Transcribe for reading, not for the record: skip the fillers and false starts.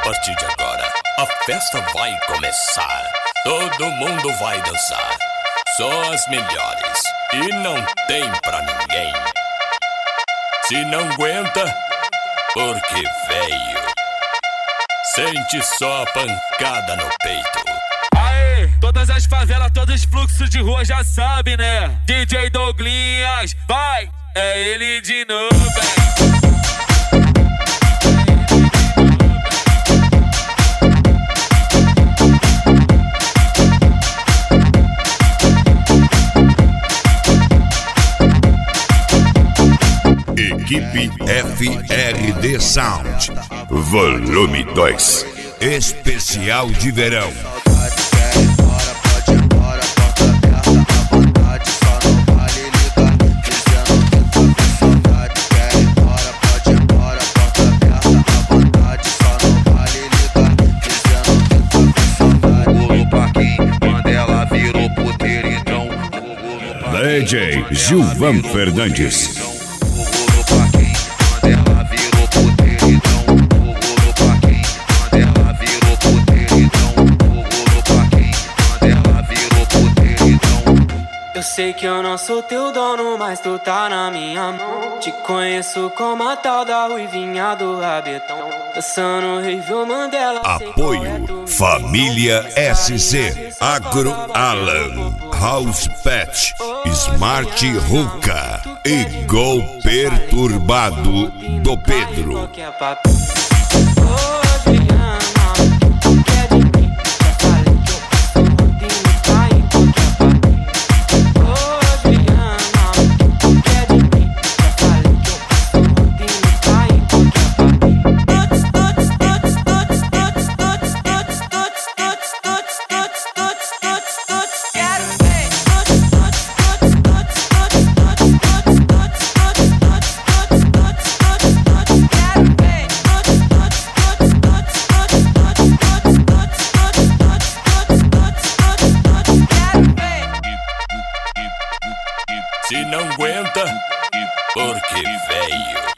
partir de agora, a festa vai começar. Todo mundo vai dançar. Só as melhores. E não tem pra ninguém. Se não aguenta, porque veio. Sente só a pancada no peito. Aê, todas as favelas, todos os fluxos de rua já sabem, né? DJ Douglinhas, vai! É ele de novo, velho. Equipe FRD Sound, volume 2, especial de verão. DJ Gilvan Fernandes. Eu sei que eu não sou teu dono, mas tu tá na minha mão. Te conheço como a tal da ruivinha do rabetão. Dançando Review Mandela. Apoio Família SC, Agro Alan, House Pet, Smart Ruka e Gol Perturbado do Pedro. Se não aguenta, porque veio.